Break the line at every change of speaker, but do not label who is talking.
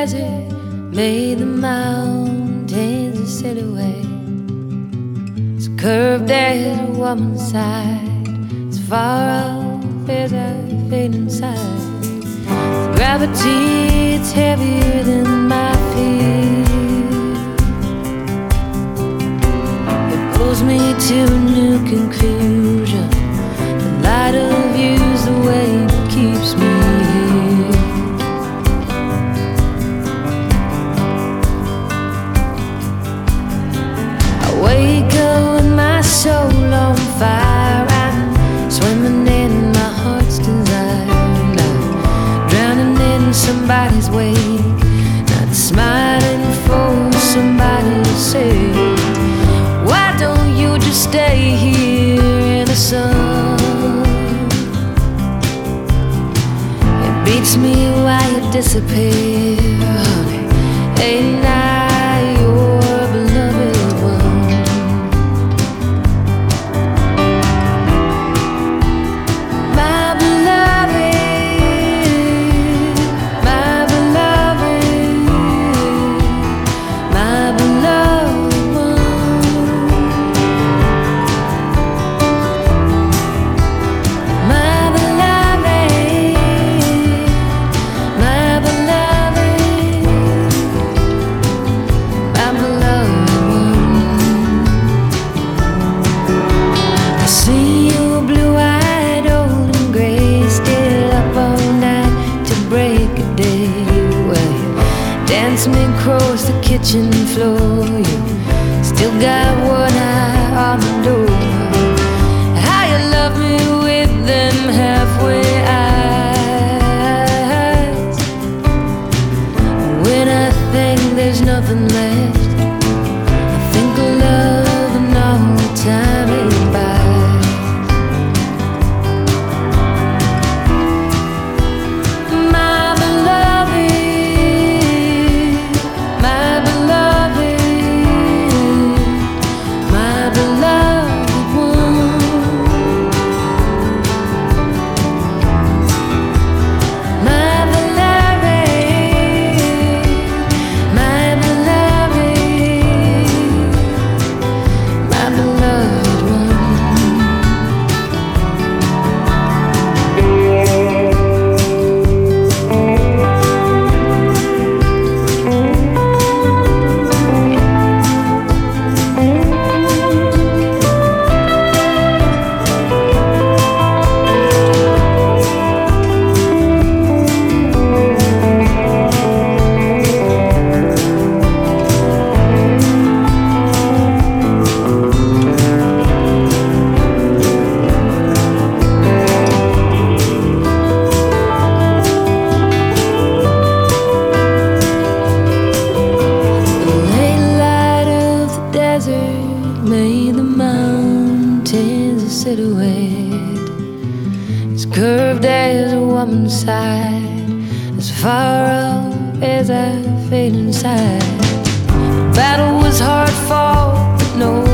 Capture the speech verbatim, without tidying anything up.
desert made the mountains a silhouette. It's curved as a woman's side, as far off as I fade inside. The gravity, it's heavier than my feet. It pulls me to a new conclusion. The light of you's the way that keeps me here. I wake up with my soul on fire. I'm swimming in my heart's desire. Now drowning in somebody's wake, not smiling for somebody to say, why don't you just stay here in the sun? It beats me why you disappear, honey. Ain't I your beloved one? My beloved, my beloved, my beloved one. My beloved, my beloved, my beloved one. I see your blue-eyed old and gray, still up all night to break a day. Well, you dance me across the kitchen floor. You still got one eye on the door. How you love me with them halfway eyes. When I think there's nothing left, I think of love and all the time ain't by. My beloved, my beloved, my beloved one. My beloved, my beloved, my beloved one. The late light of the desert made the mountains a silhouette. It's curved as a woman's side, as far off as I fade inside. The battle was hard fought, but no